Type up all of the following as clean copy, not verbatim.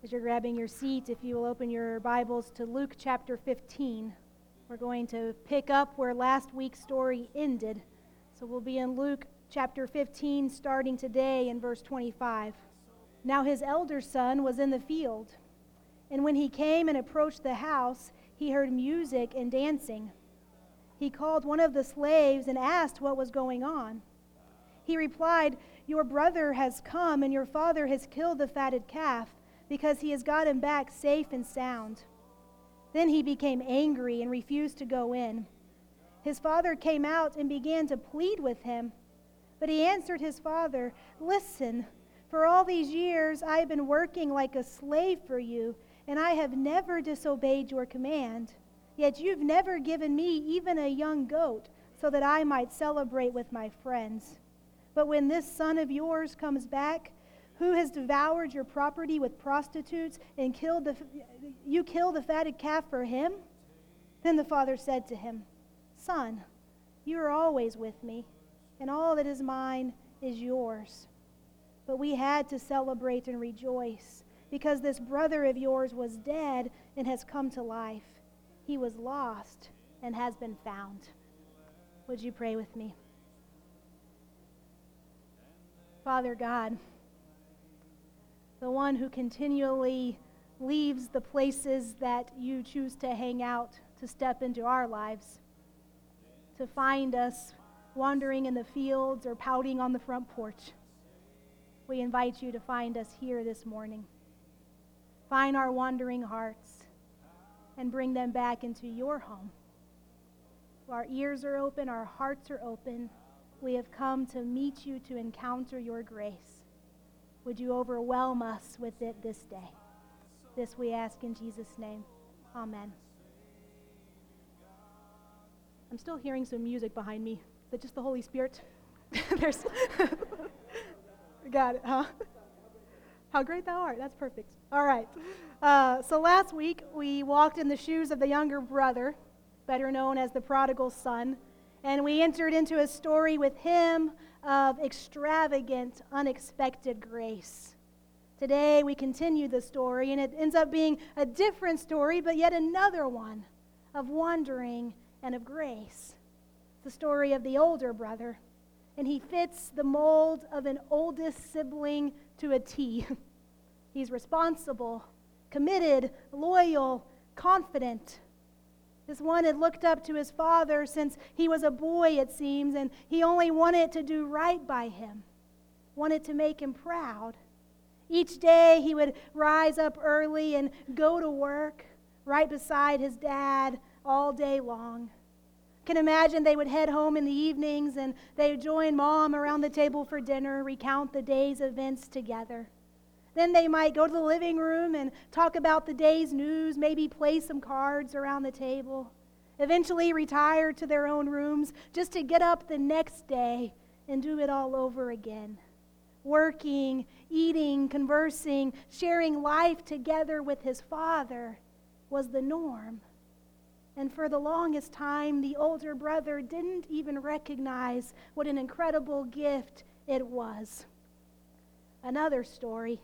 As you're grabbing your seat, if you will open your Bibles to Luke chapter 15. We're going to pick up where last week's story ended. So we'll be in Luke chapter 15, starting today in verse 25. Now his elder son was in the field, and when he came and approached the house, he heard music and dancing. He called one of the slaves and asked what was going on. He replied, "Your brother has come, and your father has killed the fatted calf, because he has got him back safe and sound." Then he became angry and refused to go in. His father came out and began to plead with him. But he answered his father, "Listen, for all these years I have been working like a slave for you, and I have never disobeyed your command. Yet you've never given me even a young goat, so that I might celebrate with my friends. But when this son of yours comes back, who has devoured your property with prostitutes and killed the fatted calf for him?" Then the father said to him, "Son, you are always with me, and all that is mine is yours. But we had to celebrate and rejoice, because this brother of yours was dead and has come to life. He was lost and has been found." Would you pray with me? Father God, the one who continually leaves the places that you choose to hang out to step into our lives, to find us wandering in the fields or pouting on the front porch. We invite you to find us here this morning. Find our wandering hearts and bring them back into your home. Our ears are open, our hearts are open. We have come to meet you, to encounter your grace. Would you overwhelm us with it this day? This we ask in Jesus' name. Amen. I'm still hearing some music behind me. Is that just the Holy Spirit? There's Got it, huh? How great thou art. That's perfect. All right. So last week, we walked in the shoes of the younger brother, better known as the prodigal son, and we entered into a story with him of extravagant, unexpected grace. Today, we continue the story, and it ends up being a different story, but yet another one of wandering and of grace. It's the story of the older brother, and he fits the mold of an oldest sibling to a T. He's responsible, committed, loyal, confident. This one had looked up to his father since he was a boy, it seems, and he only wanted to do right by him, wanted to make him proud. Each day he would rise up early and go to work right beside his dad all day long. Can imagine they would head home in the evenings and they would join Mom around the table for dinner, recount the day's events together. Then they might go to the living room and talk about the day's news, maybe play some cards around the table, eventually retire to their own rooms just to get up the next day and do it all over again. Working, eating, conversing, sharing life together with his father was the norm. And for the longest time, the older brother didn't even recognize what an incredible gift it was. Another story.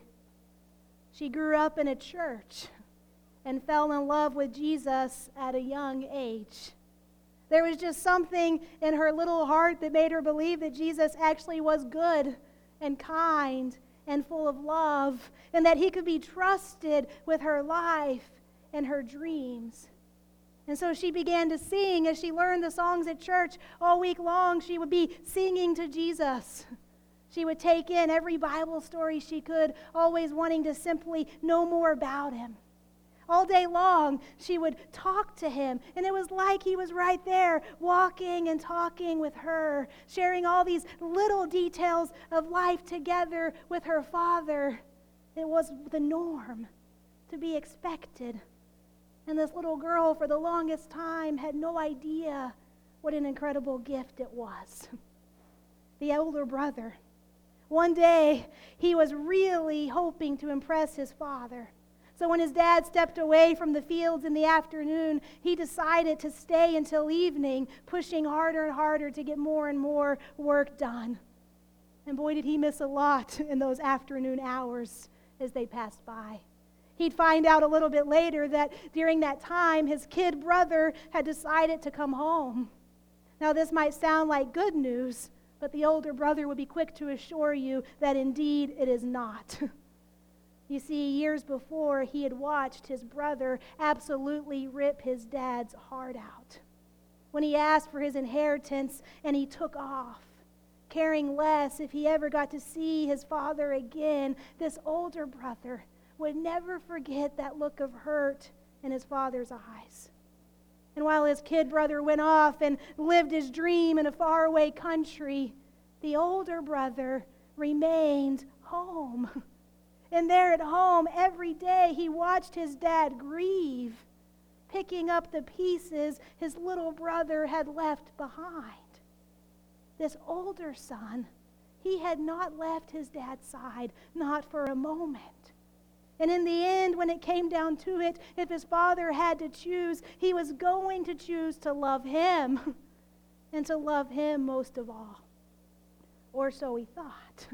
She grew up in a church and fell in love with Jesus at a young age. There was just something in her little heart that made her believe that Jesus actually was good and kind and full of love, and that he could be trusted with her life and her dreams. And so she began to sing. As she learned the songs at church all week long, she would be singing to Jesus. She would take in every Bible story she could, always wanting to simply know more about him. All day long, she would talk to him, and it was like he was right there, walking and talking with her, sharing all these little details of life together with her father. It was the norm, to be expected. And this little girl, for the longest time, had no idea what an incredible gift it was. The older brother. One day, he was really hoping to impress his father. So when his dad stepped away from the fields in the afternoon, he decided to stay until evening, pushing harder and harder to get more and more work done. And boy, did he miss a lot in those afternoon hours as they passed by. He'd find out a little bit later that during that time, his kid brother had decided to come home. Now, this might sound like good news, but the older brother would be quick to assure you that indeed it is not. You see, years before, he had watched his brother absolutely rip his dad's heart out when he asked for his inheritance and he took off, caring less if he ever got to see his father again. This older brother would never forget that look of hurt in his father's eyes. And while his kid brother went off and lived his dream in a faraway country, the older brother remained home. And there at home, every day, he watched his dad grieve, picking up the pieces his little brother had left behind. This older son, he had not left his dad's side, not for a moment. And in the end, when it came down to it, if his father had to choose, he was going to choose to love him, and to love him most of all. Or so he thought.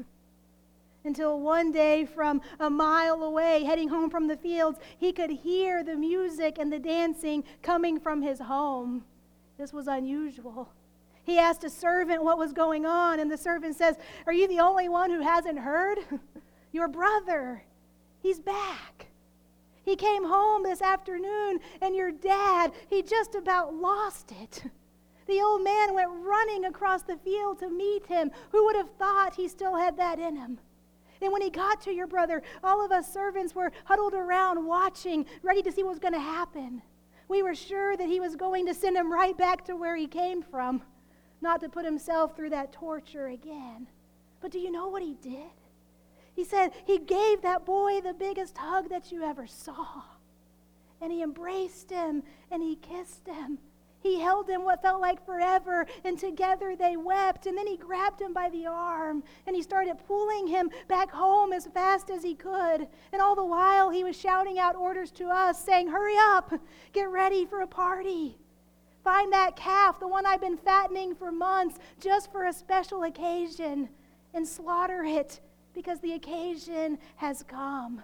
Until one day, from a mile away, heading home from the fields, he could hear the music and the dancing coming from his home. This was unusual. He asked a servant what was going on, and the servant says, "Are you the only one who hasn't heard? Your brother, he's back. He came home this afternoon, and your dad, he just about lost it." The old man went running across the field to meet him. Who would have thought he still had that in him? And when he got to your brother, all of us servants were huddled around watching, ready to see what was going to happen. We were sure that he was going to send him right back to where he came from, not to put himself through that torture again. But do you know what he did? He said he gave that boy the biggest hug that you ever saw. And he embraced him and he kissed him. He held him what felt like forever, and together they wept. And then he grabbed him by the arm, and he started pulling him back home as fast as he could. And all the while, he was shouting out orders to us, saying, "Hurry up, get ready for a party. Find that calf, the one I've been fattening for months, just for a special occasion, and slaughter it, because the occasion has come."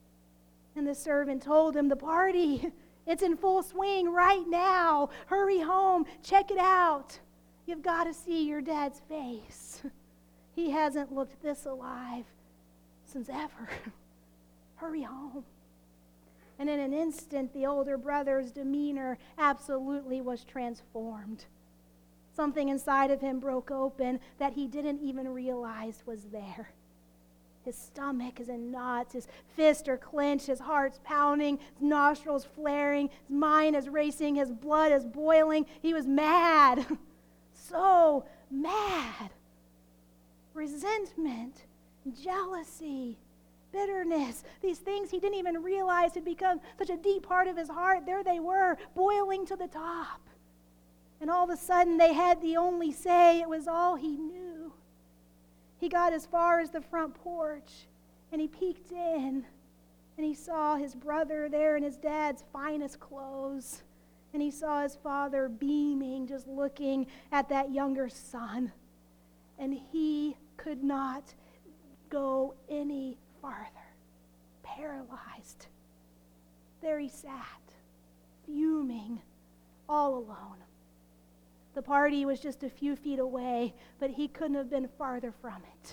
And the servant told him, "The party, it's in full swing right now. Hurry home. Check it out. You've got to see your dad's face. He hasn't looked this alive since ever. Hurry home." And in an instant, the older brother's demeanor absolutely was transformed. Something inside of him broke open that he didn't even realize was there. His stomach is in knots, his fists are clenched, his heart's pounding, his nostrils flaring, his mind is racing, his blood is boiling. He was mad, so mad. Resentment, jealousy, bitterness, these things he didn't even realize had become such a deep part of his heart. There they were, boiling to the top. And all of a sudden they had the only say. It was all he knew. He got as far as the front porch, and he peeked in, and he saw his brother there in his dad's finest clothes, and he saw his father beaming, just looking at that younger son, and he could not go any farther, paralyzed. There he sat, fuming, all alone. The party was just a few feet away, but he couldn't have been farther from it.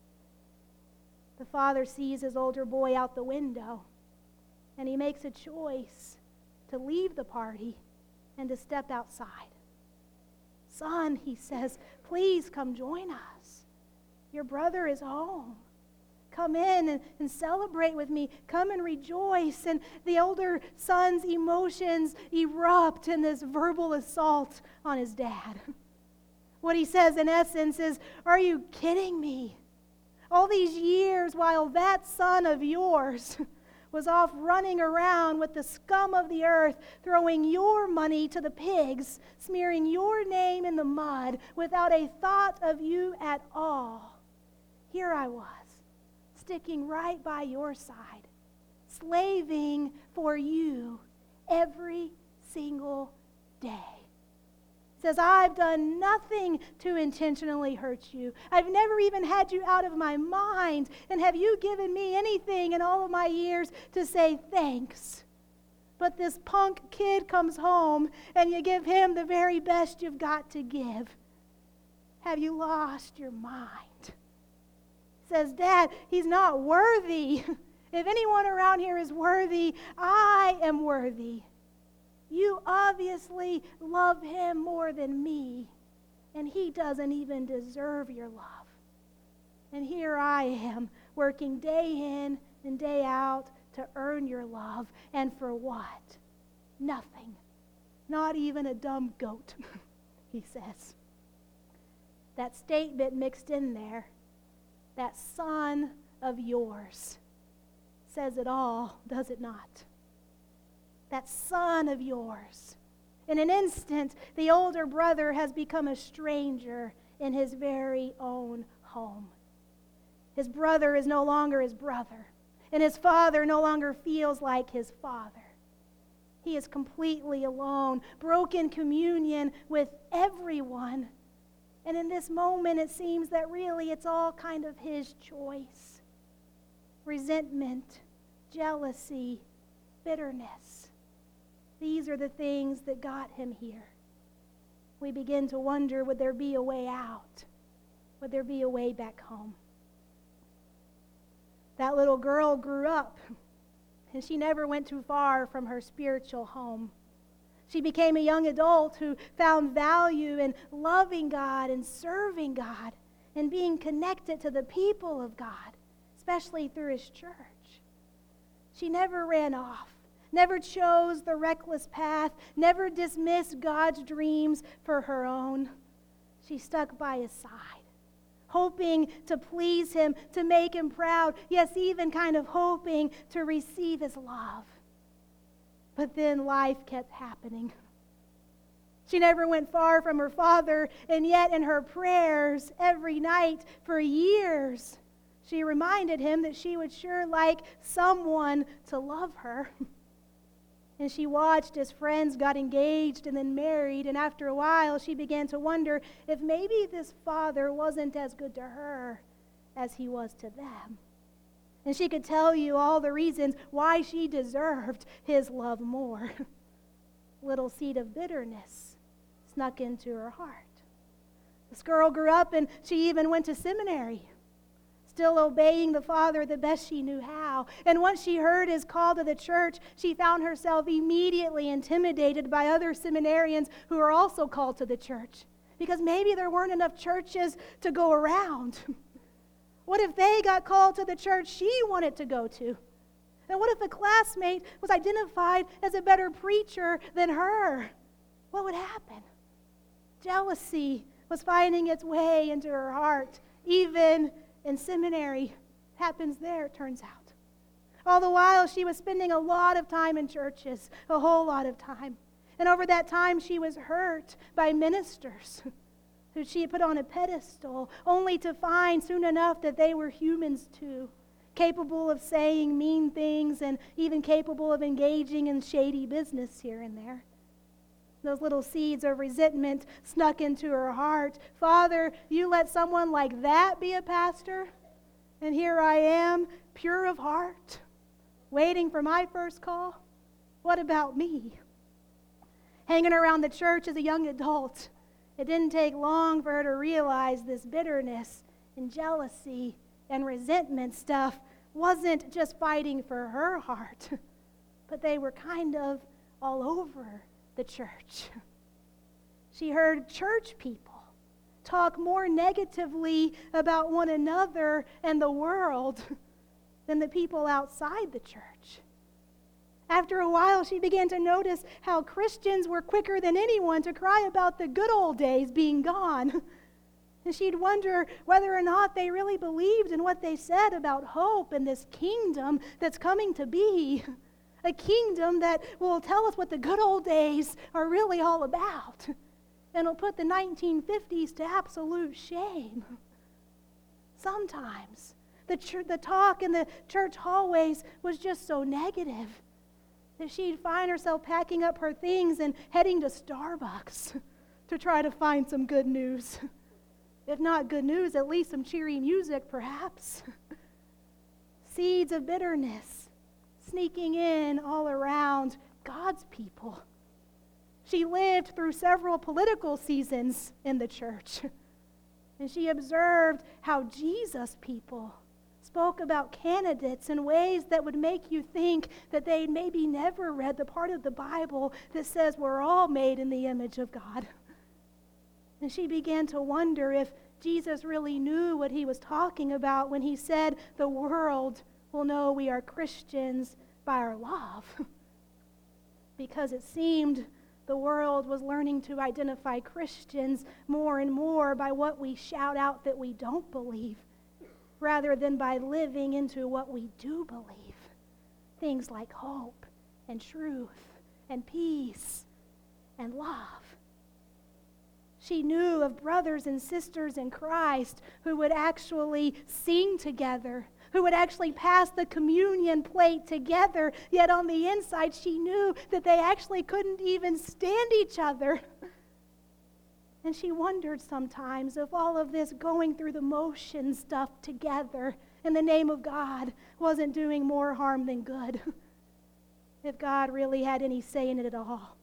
The father sees his older boy out the window, and he makes a choice to leave the party and to step outside. "Son," he says, "please come join us. Your brother is home. Come in and celebrate with me. Come and rejoice." And the older son's emotions erupt in this verbal assault on his dad. What he says in essence is, "Are you kidding me? All these years while that son of yours was off running around with the scum of the earth, throwing your money to the pigs, smearing your name in the mud without a thought of you at all. Here I was, sticking right by your side, slaving for you every single day." Says, I've done nothing to intentionally hurt you. I've never even had you out of my mind. And have you given me anything in all of my years to say thanks? But this punk kid comes home and you give him the very best you've got to give. Have you lost your mind? Says, Dad, he's not worthy. If anyone around here is worthy, I am worthy. You obviously love him more than me, and he doesn't even deserve your love. And here I am, working day in and day out to earn your love. And for what? Nothing. Not even a dumb goat, he says. That statement mixed in there, that son of yours, says it all, does it not? That son of yours. In an instant, the older brother has become a stranger in his very own home. His brother is no longer his brother, and his father no longer feels like his father. He is completely alone, broken communion with everyone. And in this moment, it seems that really it's all kind of his choice. Resentment, jealousy, bitterness. These are the things that got him here. We begin to wonder, would there be a way out? Would there be a way back home? That little girl grew up, and she never went too far from her spiritual home. She became a young adult who found value in loving God and serving God and being connected to the people of God, especially through His church. She never ran off, never chose the reckless path, never dismissed God's dreams for her own. She stuck by His side, hoping to please Him, to make Him proud, yes, even kind of hoping to receive His love. But then life kept happening. She never went far from her father, and yet in her prayers every night for years, she reminded him that she would sure like someone to love her. And she watched as friends got engaged and then married, and after a while she began to wonder if maybe this father wasn't as good to her as he was to them. And she could tell you all the reasons why she deserved his love more. Little seed of bitterness snuck into her heart. This girl grew up and she even went to seminary, still obeying the Father the best she knew how. And once she heard his call to the church, she found herself immediately intimidated by other seminarians who were also called to the church, because maybe there weren't enough churches to go around. What if they got called to the church she wanted to go to? And what if a classmate was identified as a better preacher than her? What would happen? Jealousy was finding its way into her heart, even in seminary. Happens there, it turns out. All the while, she was spending a lot of time in churches, a whole lot of time. And over that time, she was hurt by ministers who she had put on a pedestal, only to find soon enough that they were humans too, capable of saying mean things and even capable of engaging in shady business here and there. Those little seeds of resentment snuck into her heart. Father, you let someone like that be a pastor? And here I am, pure of heart, waiting for my first call? What about me? Hanging around the church as a young adult, it didn't take long for her to realize this bitterness and jealousy and resentment stuff wasn't just fighting for her heart, but they were kind of all over the church. She heard church people talk more negatively about one another and the world than the people outside the church. After a while, she began to notice how Christians were quicker than anyone to cry about the good old days being gone. And she'd wonder whether or not they really believed in what they said about hope and this kingdom that's coming to be. A kingdom that will tell us what the good old days are really all about. And will put the 1950s to absolute shame. Sometimes the talk in the church hallways was just so negative that she'd find herself packing up her things and heading to Starbucks to try to find some good news. If not good news, at least some cheery music, perhaps. Seeds of bitterness sneaking in all around God's people. She lived through several political seasons in the church, and she observed how Jesus people spoke about candidates in ways that would make you think that they'd maybe never read the part of the Bible that says we're all made in the image of God. And she began to wonder if Jesus really knew what he was talking about when he said the world will know we are Christians by our love. Because it seemed the world was learning to identify Christians more and more by what we shout out that we don't believe, rather than by living into what we do believe. Things like hope and truth and peace and love. She knew of brothers and sisters in Christ who would actually sing together, who would actually pass the communion plate together, yet on the inside she knew that they actually couldn't even stand each other. And she wondered sometimes if all of this going through the motion stuff together in the name of God wasn't doing more harm than good. If God really had any say in it at all.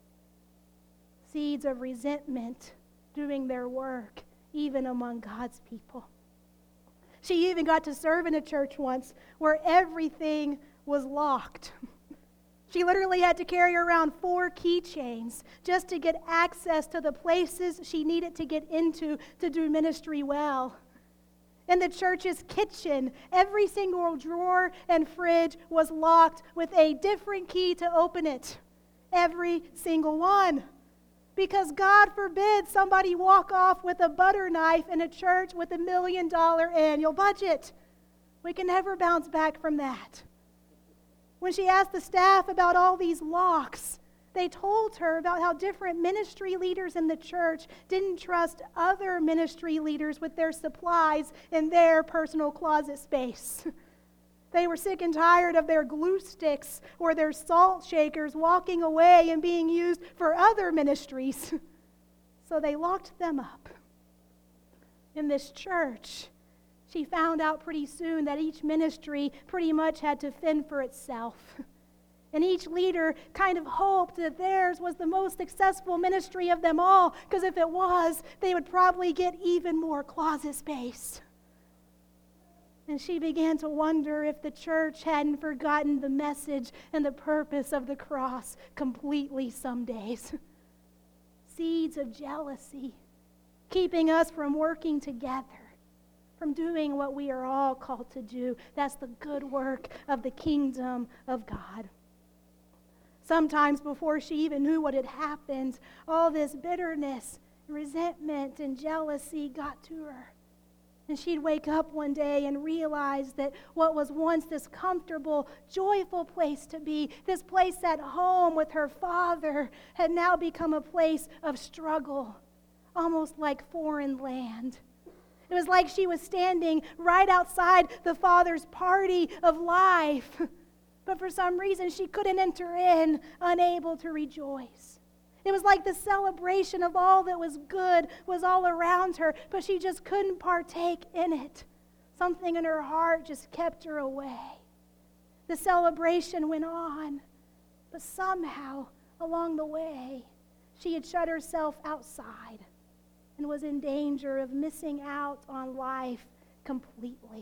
Seeds of resentment doing their work even among God's people. She even got to serve in a church once where everything was locked. She literally had to carry around 4 keychains just to get access to the places she needed to get into to do ministry well. In the church's kitchen, every single drawer and fridge was locked with a different key to open it. Every single one. Because God forbid somebody walk off with a butter knife in a church with $1 million annual budget. We can never bounce back from that. When she asked the staff about all these locks, they told her about how different ministry leaders in the church didn't trust other ministry leaders with their supplies in their personal closet space. They were sick and tired of their glue sticks or their salt shakers walking away and being used for other ministries. So they locked them up. In this church, she found out pretty soon that each ministry pretty much had to fend for itself. And each leader kind of hoped that theirs was the most successful ministry of them all, because if it was, they would probably get even more closet space. And she began to wonder if the church hadn't forgotten the message and the purpose of the cross completely some days. Seeds of jealousy, keeping us from working together, from doing what we are all called to do. That's the good work of the kingdom of God. Sometimes before she even knew what had happened, all this bitterness, resentment, and jealousy got to her. And she'd wake up one day and realize that what was once this comfortable, joyful place to be, this place at home with her father, had now become a place of struggle, almost like foreign land. It was like she was standing right outside the Father's party of life, but for some reason she couldn't enter in, unable to rejoice. It was like the celebration of all that was good was all around her, but she just couldn't partake in it. Something in her heart just kept her away. The celebration went on, but somehow along the way, she had shut herself outside and was in danger of missing out on life completely.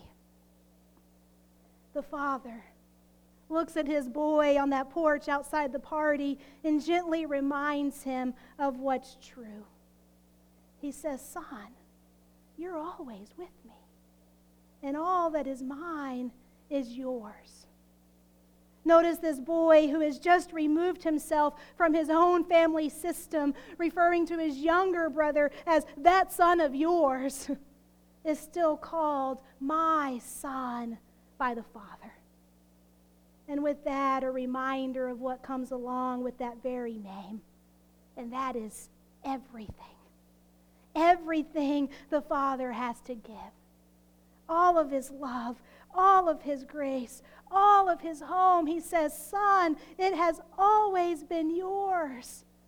The father looks at his boy on that porch outside the party and gently reminds him of what's true. He says, "Son, you're always with me, and all that is mine is yours." Notice this boy who has just removed himself from his own family system, referring to his younger brother as that son of yours, is still called my son by the Father. And with that, a reminder of what comes along with that very name, and that is everything. Everything the Father has to give. All of his love, all of his grace, all of his home. He says, "Son, it has always been yours."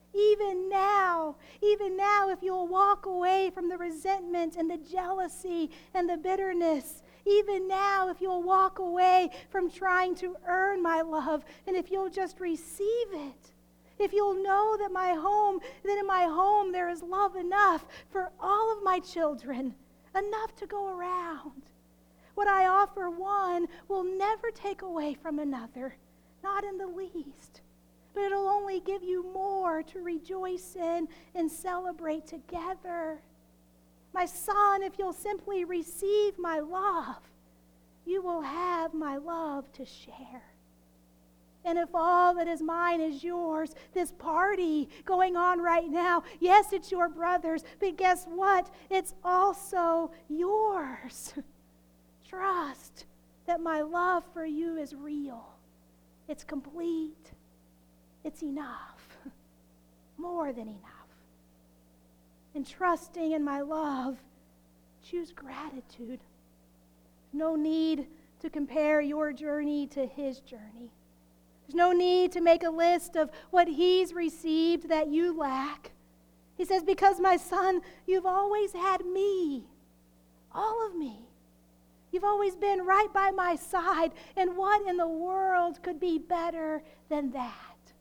Even now, if you'll walk away from the resentment and the jealousy and the bitterness, even now, if you'll walk away from trying to earn my love, and if you'll just receive it, if you'll know that in my home there is love enough for all of my children, enough to go around. What I offer one will never take away from another, not in the least. But it'll only give you more to rejoice in and celebrate together. My son, if you'll simply receive my love, you will have my love to share. And if all that is mine is yours, this party going on right now, yes, it's your brother's, but guess what? It's also yours. Trust that my love for you is real. It's complete. It's enough. More than enough. And trusting in my love, choose gratitude. No need to compare your journey to his journey. There's no need to make a list of what he's received that you lack. He says, because my son, you've always had me. All of me. You've always been right by my side. And what in the world could be better than that?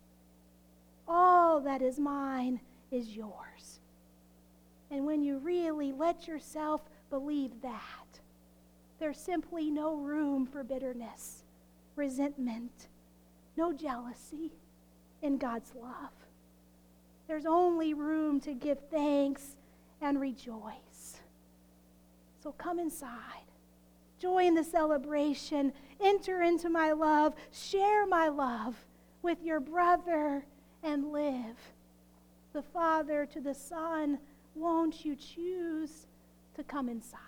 All that is mine is yours. And when you really let yourself believe that, there's simply no room for bitterness, resentment, no jealousy in God's love. There's only room to give thanks and rejoice. So come inside. Join the celebration. Enter into my love. Share my love with your brother and live. The Father to the Son, won't you choose to come inside?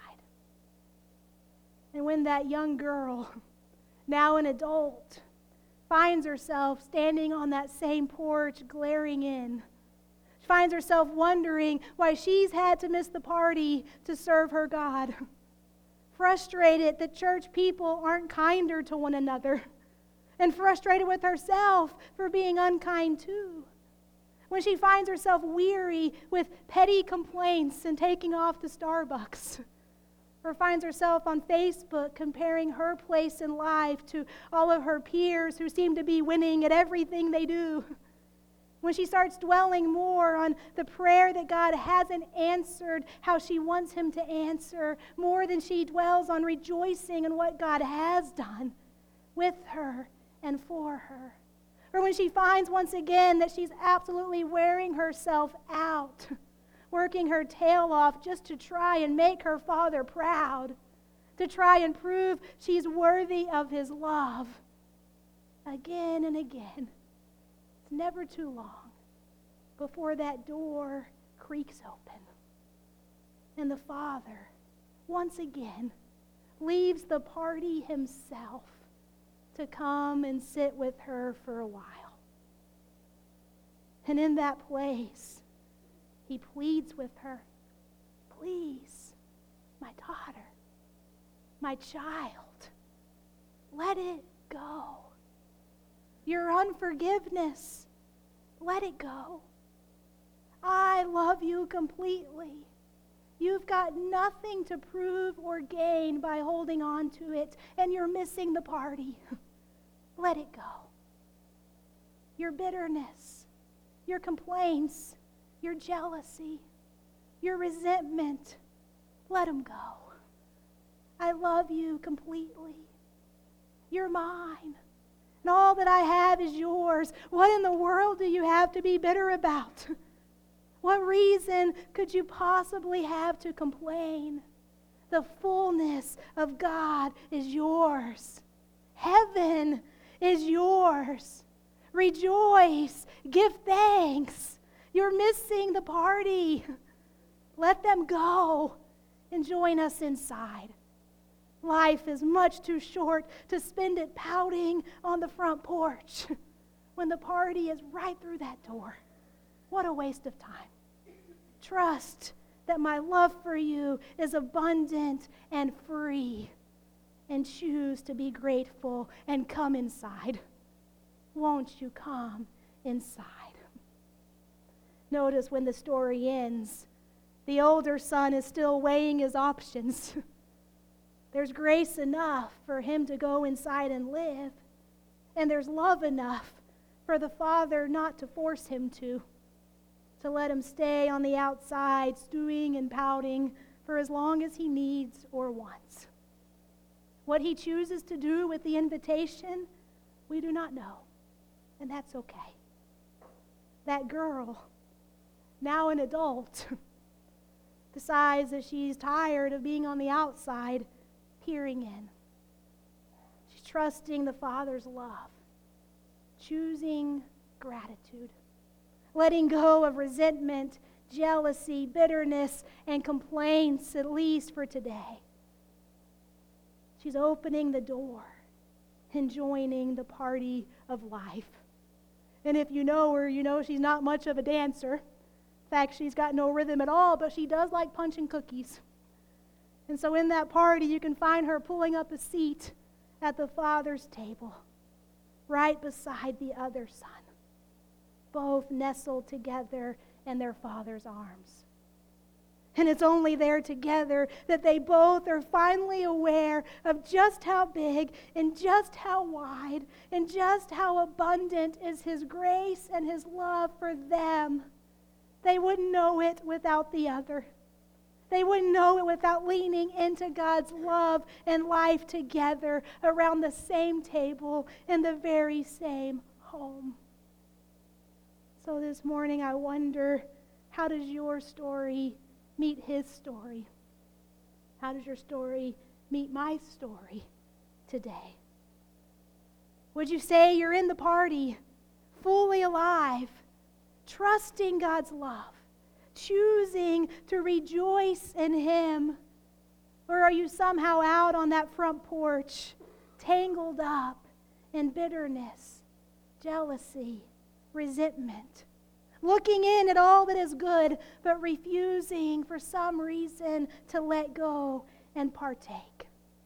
And when that young girl, now an adult, finds herself standing on that same porch glaring in, she finds herself wondering why she's had to miss the party to serve her God. Frustrated that church people aren't kinder to one another, and frustrated with herself for being unkind too. When she finds herself weary with petty complaints and taking off to Starbucks, or finds herself on Facebook comparing her place in life to all of her peers who seem to be winning at everything they do. When she starts dwelling more on the prayer that God hasn't answered how she wants him to answer, more than she dwells on rejoicing in what God has done with her and for her. Or when she finds once again that she's absolutely wearing herself out, working her tail off just to try and make her Father proud, to try and prove she's worthy of his love. Again and again, it's never too long before that door creaks open. And the Father, once again, leaves the party himself to come and sit with her for a while. And in that place, he pleads with her, please, my daughter, my child, let it go. Your unforgiveness, let it go. I love you completely. You've got nothing to prove or gain by holding on to it, and you're missing the party. Let it go. Your bitterness, your complaints, your jealousy, your resentment, let them go. I love you completely. You're mine. And all that I have is yours. What in the world do you have to be bitter about? What reason could you possibly have to complain? The fullness of God is yours. Heaven is yours. Rejoice. Give thanks. You're missing the party. Let them go and join us inside. Life is much too short to spend it pouting on the front porch when the party is right through that door. What a waste of time. Trust that my love for you is abundant and free, and choose to be grateful and come inside. Won't you come inside? Notice when the story ends, the older son is still weighing his options. There's grace enough for him to go inside and live, and there's love enough for the father not to force him to let him stay on the outside, stewing and pouting for as long as he needs or wants. What he chooses to do with the invitation, we do not know, and that's okay. That girl, now an adult, decides that she's tired of being on the outside, peering in. She's trusting the Father's love, choosing gratitude, letting go of resentment, jealousy, bitterness, and complaints, at least for today. She's opening the door and joining the party of life. And if you know her, you know she's not much of a dancer. In fact, she's got no rhythm at all, but she does like punching cookies. And so in that party, you can find her pulling up a seat at the Father's table, right beside the other son, both nestled together in their Father's arms. And it's only there together that they both are finally aware of just how big and just how wide and just how abundant is His grace and His love for them. They wouldn't know it without the other. They wouldn't know it without leaning into God's love and life together around the same table in the very same home. So this morning I wonder, how does your story meet His story? How does your story meet my story today? Would you say you're in the party, fully alive, trusting God's love, choosing to rejoice in Him? Or are you somehow out on that front porch, tangled up in bitterness, jealousy, resentment, looking in at all that is good, but refusing for some reason to let go and partake?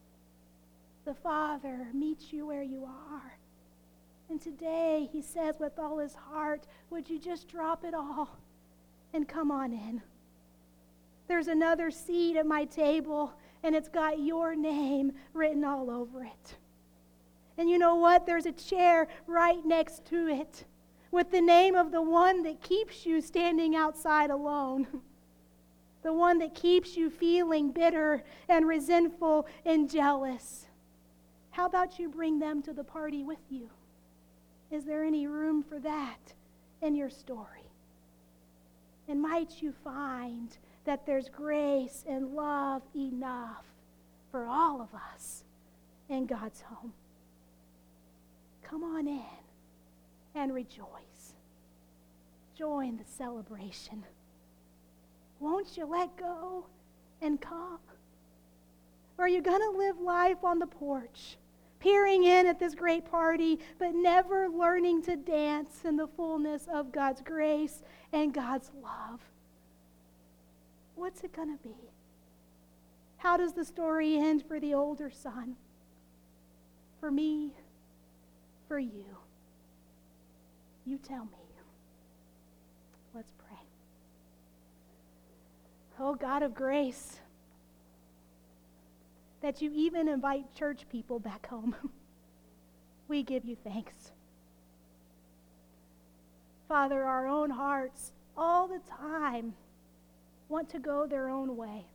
The Father meets you where you are. And today He says with all His heart, would you just drop it all and come on in? There's another seat at my table, and it's got your name written all over it. And you know what? There's a chair right next to it with the name of the one that keeps you standing outside alone, the one that keeps you feeling bitter and resentful and jealous. How about you bring them to the party with you? Is there any room for that in your story? And might you find that there's grace and love enough for all of us in God's home? Come on in and rejoice. Join the celebration. Won't you let go and come? Or are you going to live life on the porch, peering in at this great party, but never learning to dance in the fullness of God's grace and God's love? What's it going to be? How does the story end for the older son? For me? For you? You tell me. Let's pray. Oh, God of grace, that you even invite church people back home. We give you thanks. Father, our own hearts all the time want to go their own way.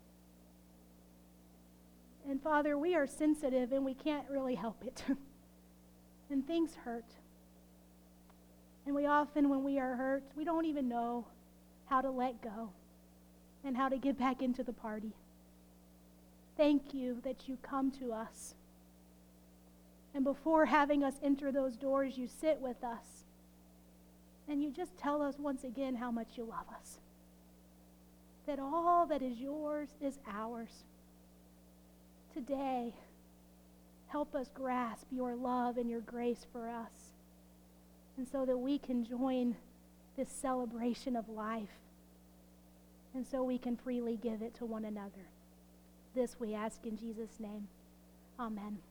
And Father, we are sensitive and we can't really help it. And things hurt. And we often, when we are hurt, we don't even know how to let go and how to get back into the party. Thank you that you come to us. And before having us enter those doors, you sit with us. And you just tell us once again how much you love us. That all that is yours is ours. Today, help us grasp your love and your grace for us. And so that we can join this celebration of life. And so we can freely give it to one another. This we ask in Jesus' name. Amen.